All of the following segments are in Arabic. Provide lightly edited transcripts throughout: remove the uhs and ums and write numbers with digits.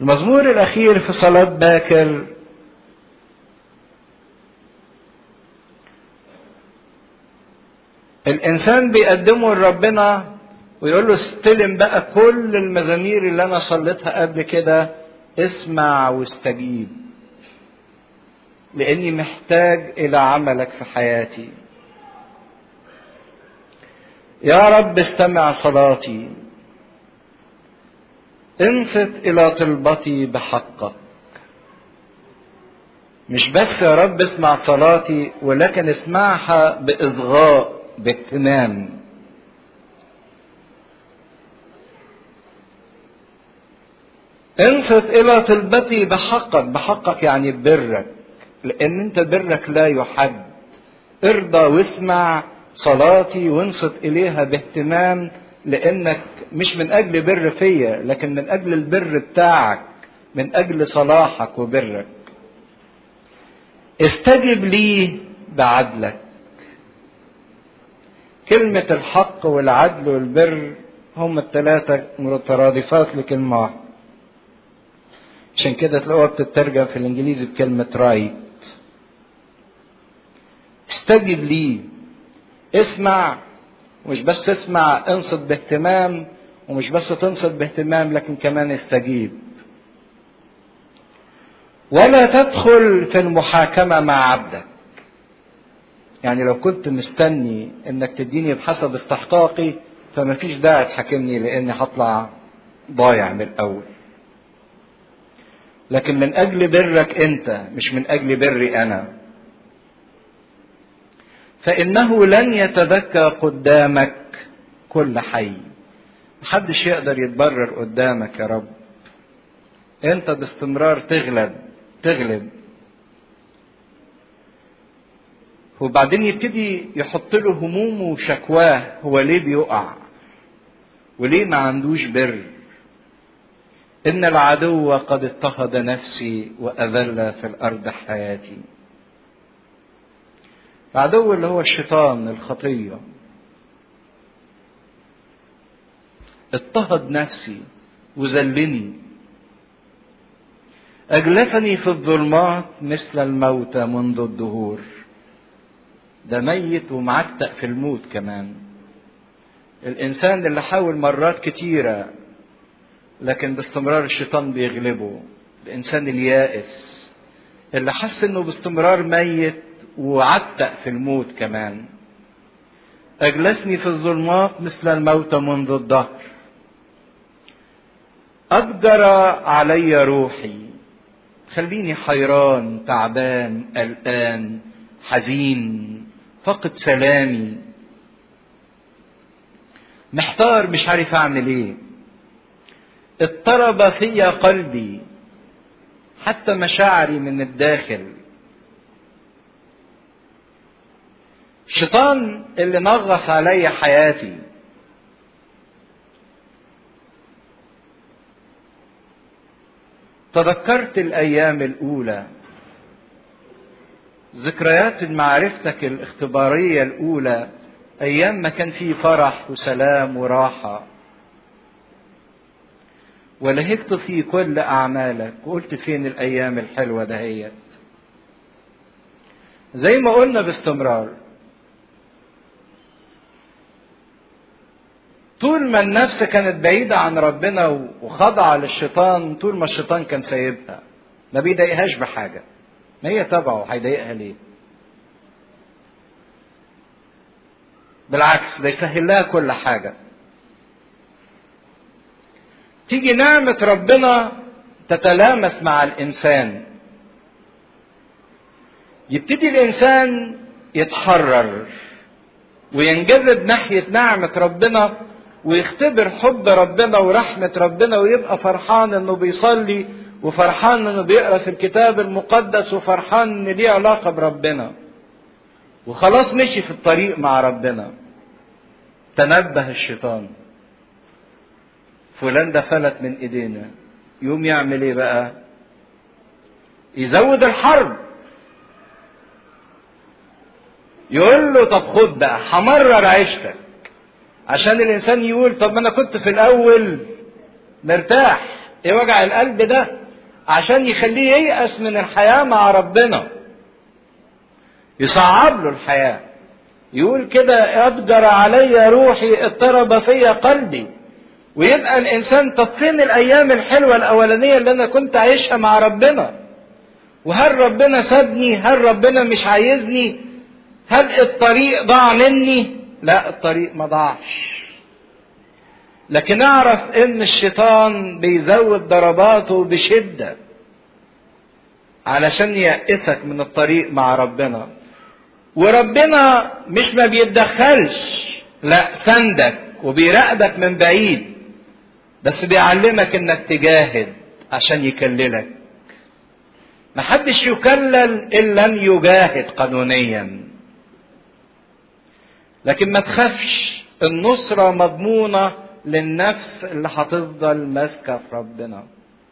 المزمور الأخير في صلاة باكر الإنسان بيقدمه لربنا ويقول له استلم بقى كل المزامير اللي أنا صليتها قبل كده، اسمع واستجيب، لأني محتاج إلى عملك في حياتي. يا رب استمع صلاتي، انصت إلى طلبتي بحقك. مش بس يا رب اسمع صلاتي، ولكن اسمعها بإصغاء باهتمام. انصت إلى طلبتي بحقك، بحقك يعني ببرك، لأن أنت برك لا يحد. ارضى واسمع صلاتي وانصت إليها باهتمام، لأنك مش من أجل بر فيا، لكن من أجل البر بتاعك، من أجل صلاحك وبرك. استجب لي بعدلك. كلمة الحق والعدل والبر هم الثلاثة مترادفات لكلمة واحدة. عشان كده تلاقوها بتترجم في الإنجليزي بكلمة رايت. استجب لي، اسمع، مش بس اسمع، انصت باهتمام، ومش بس تنصت باهتمام لكن كمان استجيب. ولا تدخل في المحاكمة مع عبدك. يعني لو كنت مستني انك تديني بحسب استحقاقي فما فيش داعي تحاكمني، لاني هطلع ضايع من الاول. لكن من اجل برك انت، مش من اجل بري انا. فانه لن يتبكى قدامك كل حي. محدش يقدر يتبرر قدامك يا رب. انت باستمرار تغلب. وبعدين يبتدي يحط له همومه وشكواه، هو ليه بيقع وليه ما عندوش بر. ان العدو قد اضطهد نفسي واذل في الارض حياتي. العدو اللي هو الشيطان، الخطية، اضطهد نفسي وذلني. اجلسني في الظلمات مثل الموتى منذ الدهور. ده ميت ومعتق في الموت كمان. الانسان اللي حاول مرات كتيرة لكن باستمرار الشيطان بيغلبه. الانسان اليائس اللي حس انه باستمرار ميت وعتق في الموت كمان. اجلسني في الظلمات مثل الموتى منذ الدهر. اضجر علي روحي. خليني حيران، تعبان، قلقان، حزين، فقد سلامي، محتار، مش عارف اعمل ايه. اضطرب في قلبي، حتى مشاعري من الداخل. الشيطان اللي نغص علي حياتي. تذكرت الايام الاولى، ذكريات معرفتك الاختبارية الاولى، ايام ما كان فيه فرح وسلام وراحة. ولهجت في كل اعمالك، وقلت فين الايام الحلوة دهيت. زي ما قلنا باستمرار، طول ما النفس كانت بعيدة عن ربنا وخاضعة للشيطان، طول ما الشيطان كان سايبها ما بيضايقهاش بحاجة. ما هي تبعه، هيضايقها ليه؟ بالعكس، ده يسهل لها كل حاجة. تيجي نعمة ربنا تتلامس مع الإنسان، يبتدي الإنسان يتحرر وينجذب ناحية نعمة ربنا، ويختبر حب ربنا ورحمة ربنا، ويبقى فرحان انه بيصلي، وفرحان انه بيقرأ في الكتاب المقدس، وفرحان ان ليه علاقة بربنا، وخلاص مشي في الطريق مع ربنا. تنبه الشيطان، فلان ده فلت من ايدينا. يوم يعمل ايه بقى؟ يزود الحرب. يقول له طب خد بقى، همرر عيشتك، عشان الانسان يقول طب ما انا كنت في الاول مرتاح، ايه وجع القلب ده؟ عشان يخليه ييأس من الحياة مع ربنا، يصعب له الحياة. يقول كده أضجر علي روحي اضطرب في قلبي. ويبقى الإنسان طب فين الأيام الحلوة الأولانية اللي أنا كنت عايشها مع ربنا؟ وهل ربنا سابني؟ هل ربنا مش عايزني؟ هل الطريق ضاع مني؟ لا، الطريق ما ضاعش. لكن اعرف ان الشيطان بيزود ضرباته بشدة علشان ييأسك من الطريق مع ربنا. وربنا مش ما بيتدخلش، لا، سندك وبيراقبك من بعيد، بس بيعلمك انك تجاهد عشان يكللك. محدش يكلل ان لم يجاهد قانونيا. لكن ما تخافش، النصرة مضمونة للنفس اللي هتفضل ماسكة في ربنا.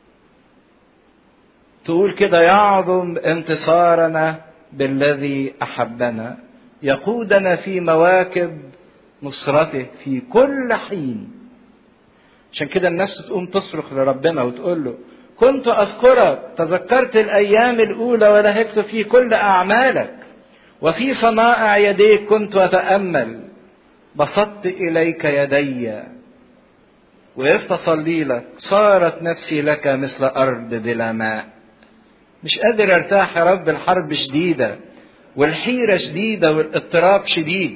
تقول كده يعظم انتصارنا بالذي أحبنا، يقودنا في مواكب نصرته في كل حين. عشان كده النفس تقوم تصرخ لربنا وتقول له كنت أذكرك، تذكرت الأيام الأولى ولهجت في كل أعمالك، وفي صنائع يديك كنت أتأمل، بسطت إليك يدي وقفت أصلي لك، صارت نفسي لك مثل أرض بلا ماء. مش قادر ارتاح يا رب، الحرب شديدة والحيرة شديدة والاضطراب شديد.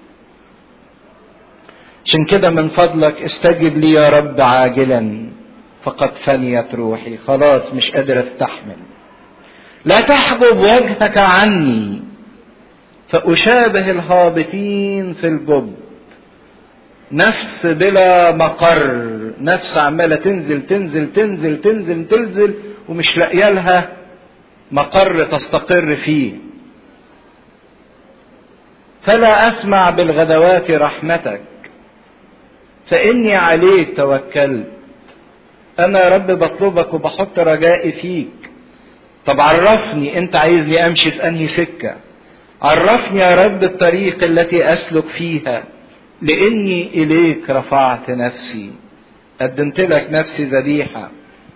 عشان كده من فضلك استجب لي يا رب عاجلا، فقد فنيت روحي، خلاص مش قادر استحمل. لا تحجب وجهك عني فأشابه الهابطين في الجب. نفس بلا مقر، نفس عمالة تنزل تنزل تنزل تنزل تنزل ومش لاقيه لها مقر تستقر فيه. فلا أسمع بالغدوات رحمتك، فإني عليك توكلت. أنا يا رب بطلبك وبحط رجائي فيك. طب عرفني أنت عايزني أمشي في أنهي سكة، عرفني يا رب الطريق التي أسلك فيها، لإني إليك رفعت نفسي، قدمت لك نفسي ذبيحة.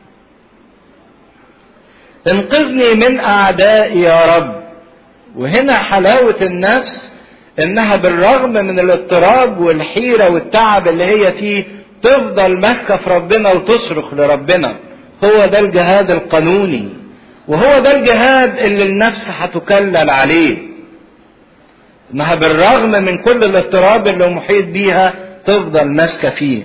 انقذني من أعدائي يا رب. وهنا حلاوة النفس إنها بالرغم من الاضطراب والحيرة والتعب اللي هي فيه تفضل ماسكة في ربنا وتصرخ لربنا. هو ده الجهاد القانوني، وهو ده الجهاد اللي النفس هتكلل عليه، انها بالرغم من كل الاضطراب اللي محيط بيها تفضل ماسكة فيه.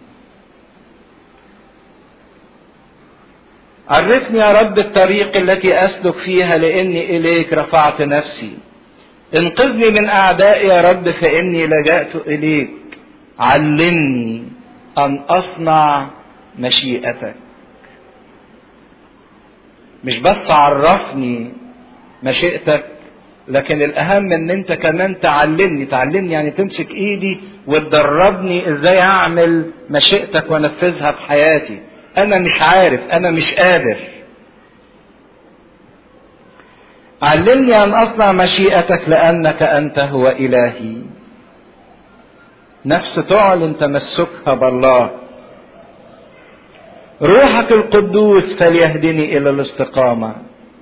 عرفني يا رب الطريق التي أسلك فيها، لإني إليك رفعت نفسي. انقذني من أعدائي يا رب، فإني لجأت إليك. علمني أن أصنع مشيئتك. مش بس عرفني مشيئتك، لكن الأهم إن أنت كمان تعلمني يعني تمسك إيدي وتدربني إزاي أعمل مشيئتك وأنفذها في حياتي. أنا مش عارف، أنا مش قادر. علمني أن أصنع مشيئتك لأنك أنت هو إلهي. نفس تعلن تمسكها بالله. روحك القدوس فليهدني إلى الاستقامة.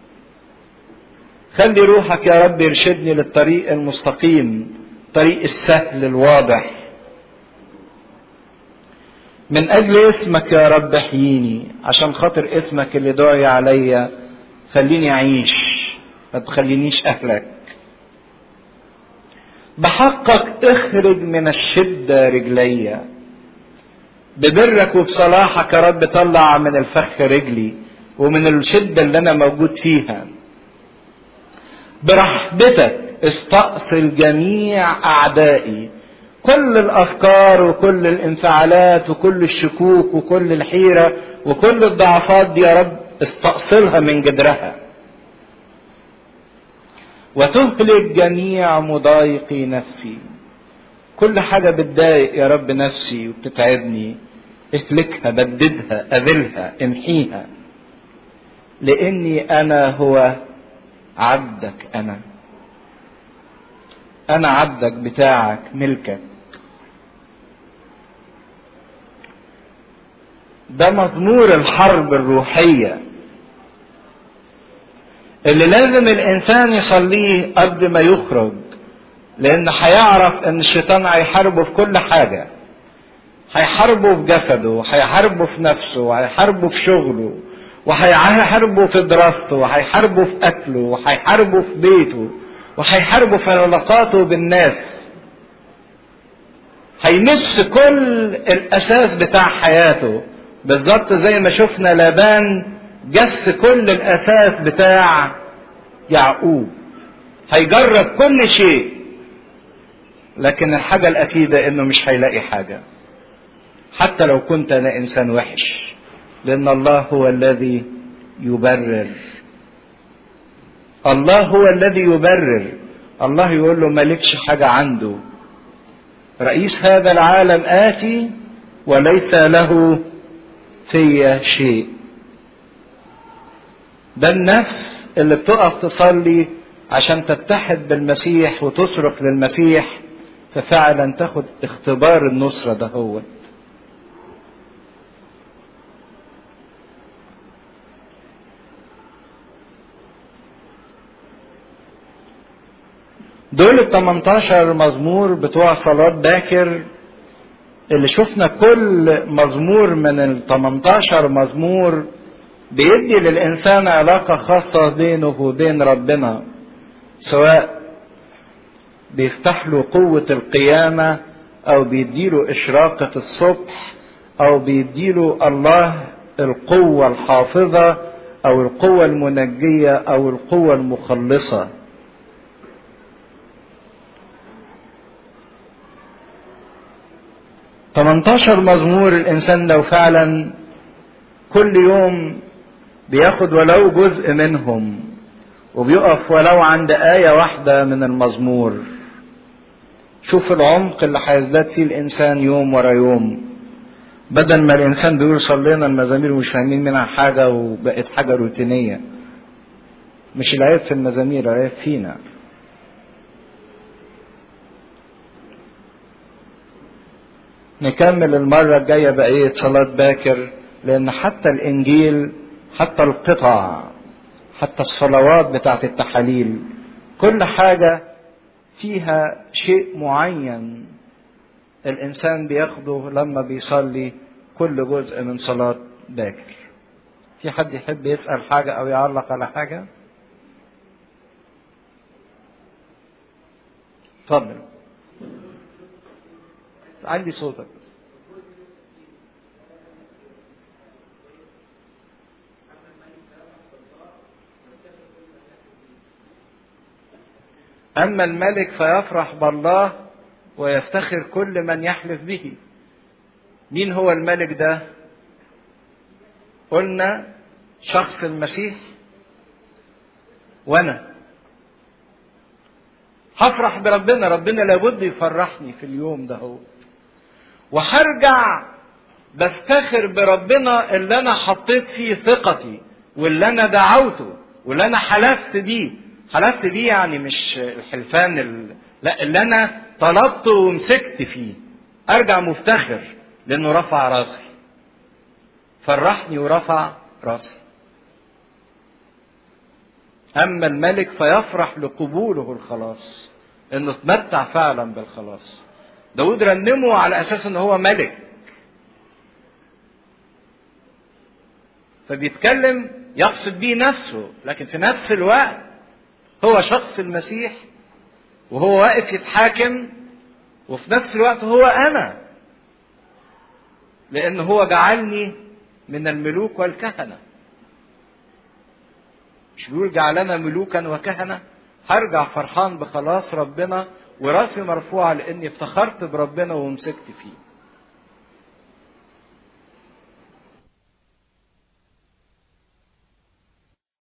خلي روحك يا رب يرشدني للطريق المستقيم، طريق السهل الواضح. من أجل اسمك يا رب احييني، عشان خاطر اسمك اللي دعي عليا خليني أعيش، ما تخلينيش أهلك. بحقك اخرج من الشدة رجلي، ببرك وبصلاحك يا رب طلع من الفخ رجلي ومن الشدة اللي أنا موجود فيها. برحمتك استأصل جميع أعدائي، كل الأفكار وكل الانفعالات وكل الشكوك وكل الحيرة وكل الضعفات دي يا رب استأصلها من جذرها، وتهلك جميع مضايقي نفسي. كل حاجة بتضايق يا رب نفسي وبتتعبني اهلكها، بددها، أذلها، امحيها، لأني أنا هو عبدك. أنا عبدك بتاعك، ملكك. ده مزمور الحرب الروحية اللي لازم الانسان يصليه قبل ما يخرج، لان هيعرف ان الشيطان هيحاربه في كل حاجة. هيحاربه في جسده، وهيحاربه في نفسه، وهيحاربه في شغله، وهيحاربه في دراسته، وهيحاربه في اكله، وهيحاربه في بيته، وهيحاربه في علاقاته بالناس. هيمس كل الاساس بتاع حياته، بالظبط زي ما شفنا لابان جس كل الاساس بتاع يعقوب. هيجرب كل شيء، لكن الحاجة الاكيدة انه مش هيلاقي حاجة، حتى لو كنت انا انسان وحش، لان الله هو الذي يبرر. الله هو الذي يبرر. الله يقول له مالكش حاجة عنده. رئيس هذا العالم آتي وليس له في شيء. ده النفس اللي بتقف تصلي عشان تتحد بالمسيح وتصرخ للمسيح، ففعلا تاخد اختبار النصرة ده. هو دول ال 18 مزمور بتوع صلاة باكر، اللي شفنا كل مزمور من ال 18 مزمور بيدي للإنسان علاقة خاصة بينه وبين ربنا، سواء بيفتح له قوة القيامة، أو بيديله إشراقة الصبح، أو بيديله الله القوة الحافظة، أو القوة المنجية، أو القوة المخلصة. 18 مزمور الإنسان لو فعلا كل يوم بياخد ولو جزء منهم، وبيقف ولو عند آية واحدة من المزمور، شوف العمق اللي هيزداد فيه الإنسان يوم ورا يوم، بدل ما الإنسان بيقول صلينا المزامير ومش فاهمين منها حاجة وبقت حاجة روتينية. مش العيب في المزامير، العيب فينا. نكمل المرة الجاية بقية صلاة باكر، لأن حتى الإنجيل، حتى القطع، حتى الصلوات بتاعت التحاليل، كل حاجة فيها شيء معين الإنسان بياخده لما بيصلي كل جزء من صلاة باكر. في حد يحب يسأل حاجة أو يعلق على حاجة؟ اتفضل. عندي صوتك. أما الملك فيفرح بالله ويفتخر كل من يحلف به. مين هو الملك ده؟ قلنا شخص المسيح. وأنا هفرح بربنا، ربنا لابد يفرحني في اليوم ده هو. وهرجع بفتخر بربنا اللي أنا حطيت فيه ثقتي، واللي أنا دعوته، واللي أنا حلفت بيه. حلفت بيه يعني مش الحلفان لا، اللي أنا طلبته ومسكت فيه. أرجع مفتخر لأنه رفع راسي، فرحني ورفع راسي. أما الملك فيفرح لقبوله الخلاص، إنه اتمتع فعلا بالخلاص. داود رنمه على أساس إنه هو ملك، فبيتكلم يقصد بيه نفسه، لكن في نفس الوقت هو شخص المسيح، وهو واقف يتحاكم، وفي نفس الوقت هو أنا، لأن هو جعلني من الملوك والكهنة. مش بيقول جعلنا ملوكا وكهنة؟ هرجع فرحان بخلاص ربنا وراسي مرفوعة، لأني افتخرت بربنا ومسكت فيه.